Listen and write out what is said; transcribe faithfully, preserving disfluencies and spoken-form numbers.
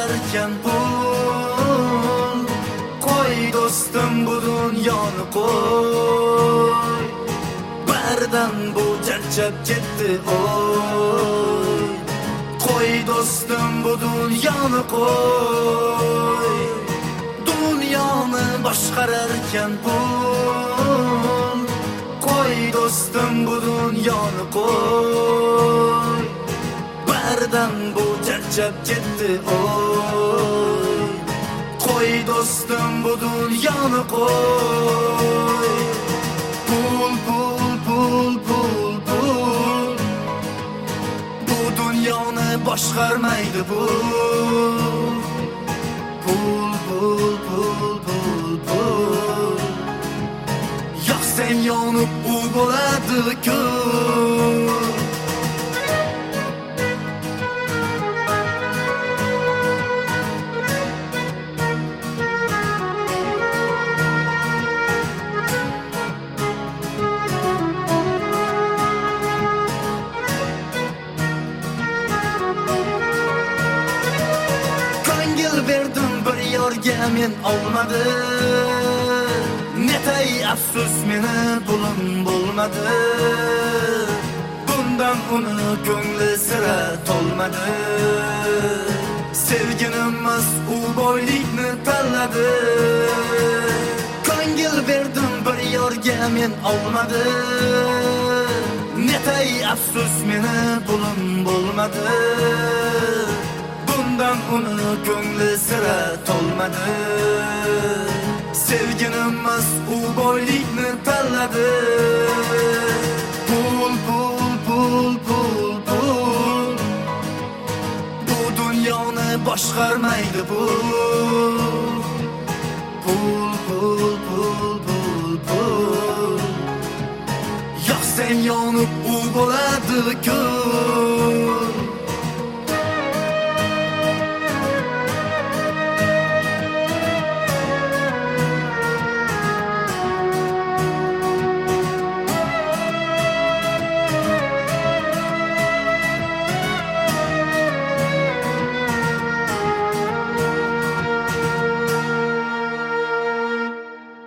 boshqararkan pul. Qo'y do'stim bu dunyoni qo'y, baridan bu charchab ketdi oy. Qo'y do'stim bu dunyoni qo'y, dunyoni boshqararkan pul. Qo'y do'stim bu dunyoni qo'y, baridan bu charchab ketdi oy. Qo'y do'stim bu dunyoni qo'y. Pul pul pul pul pul, bu dunyoni boshqarmaydi pul. Pul pul pul pul pul, yoqsang yonib u bo'ladi kul. Verdim bir yorga men olmadi, netay afsus meni pulim bo'lmadi. Bundan uni ko'ngli sira to'lmadi. Sevginimiz u boylikni tanladi. Ko'ngil verdim bir yorga men olmadi, netay afsus meni pulim bo'lmadi. Bundan uni ko'ngli sira to'lmadi. Sevginimiz u boylikni tanladi. Pul pul pul pul pul, bu dunyoni boshqarmaydi pul. Pul pul pul pul pul, yoqsang yonib u bo'ladi kul.